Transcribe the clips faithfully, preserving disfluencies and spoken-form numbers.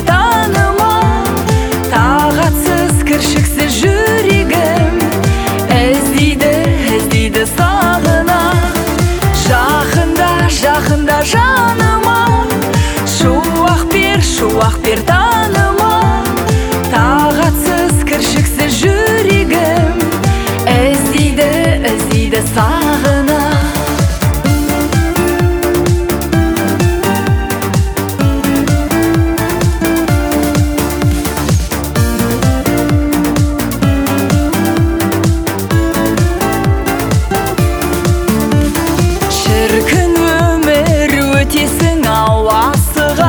таныма, тағатсыз кіршіксіз жүрегім іздейді, іздейді сағына. Жақында, жақында жаныма, шуақ бер, шуақ бер таныма, тағатсыз кіршіксіз жүрегім іздейді, іздейді сағына. Шіркін өмір өтесің ауасыға,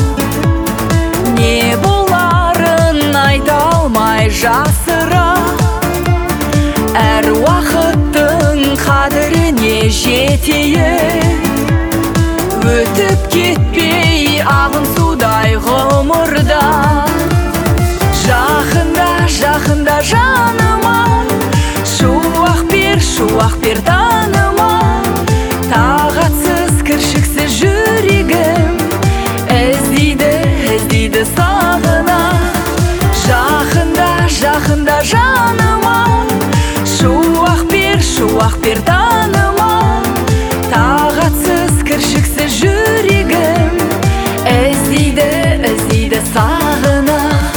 не боларын айта алмай жасыра. Әр уақыттың қадіріне жетейік, өтіп кетпей ағын судай ғұмырда. Жақында, жақында жаныма, шуақ бер, шуақ бер таныма, тағатсыз кіршіксіз жүрегім іздейді, іздейді сағына. Жақында, жақында жаныма, шуақ бер, шуақ бер таныма, тағатсыз кіршіксіз жүрегім іздейді, іздейді сағына.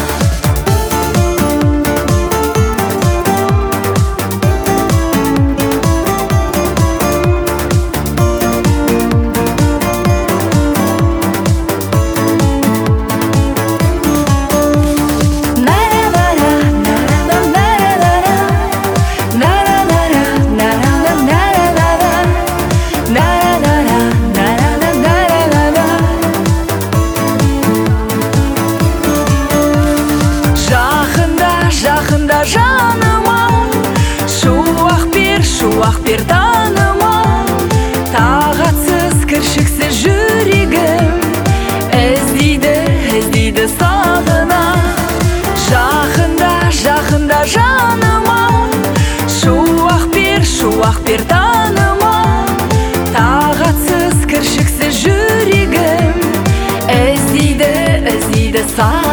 Жақында жаныма, шуақ бер, шуақ бер таныма, тағатсыз кіршіксіз жүрегім іздейді, іздейді сағына. Жақында, жақында жаныма, шуақ бер, шуақ бер таныма, тағатсыз кіршіксіз жүрегім іздейді, іздейді сағына.